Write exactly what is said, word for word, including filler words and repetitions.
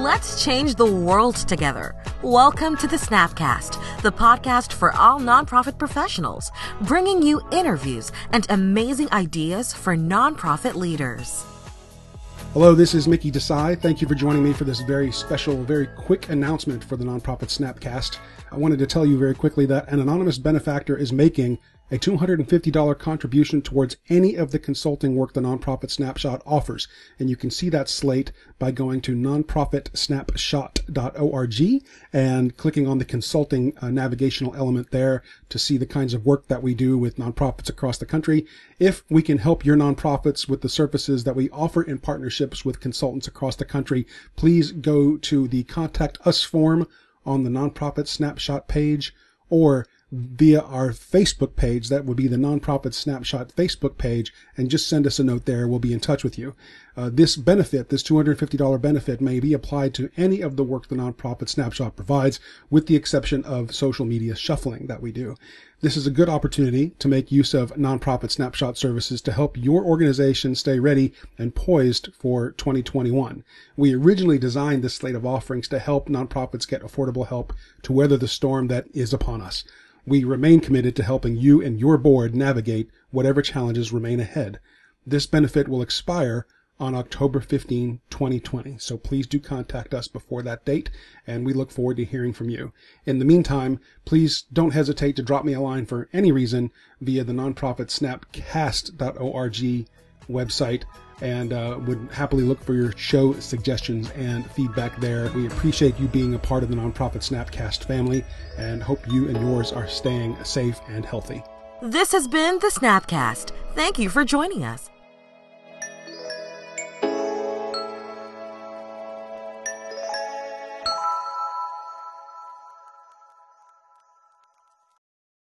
Let's change the world together. Welcome to the Snapcast, the podcast for all nonprofit professionals, bringing you interviews and amazing ideas for nonprofit leaders. Hello, this is Mickey Desai. Thank you for joining me for this very special, very quick announcement for the Nonprofit Snapcast. I wanted to tell you very quickly that an anonymous benefactor is making a two hundred fifty dollars contribution towards any of the consulting work the Nonprofit Snapshot offers. And you can see that slate by going to nonprofit snapshot dot org and clicking on the consulting uh, navigational element there to see the kinds of work that we do with nonprofits across the country. If we can help your nonprofits with the services that we offer in partnerships with consultants across the country, please go to the Contact Us form on the Nonprofit Snapshot page or via our Facebook page. That would be the Nonprofit Snapshot Facebook page, and just send us a note there. We'll be in touch with you. Uh, this benefit, this two hundred fifty dollars benefit, may be applied to any of the work the Nonprofit Snapshot provides, with the exception of social media shuffling that we do. This is a good opportunity to make use of Nonprofit Snapshot services to help your organization stay ready and poised for twenty twenty-one. We originally designed this slate of offerings to help nonprofits get affordable help to weather the storm that is upon us. We remain committed to helping you and your board navigate whatever challenges remain ahead. This benefit will expire on October fifteenth, twenty twenty. So please do contact us before that date, and we look forward to hearing from you. In the meantime, please don't hesitate to drop me a line for any reason via the nonprofit snapcast dot org website, and uh, would happily look for your show suggestions and feedback there. We appreciate you being a part of the Nonprofit Snapcast family and hope you and yours are staying safe and healthy. This has been the Snapcast. Thank you for joining us.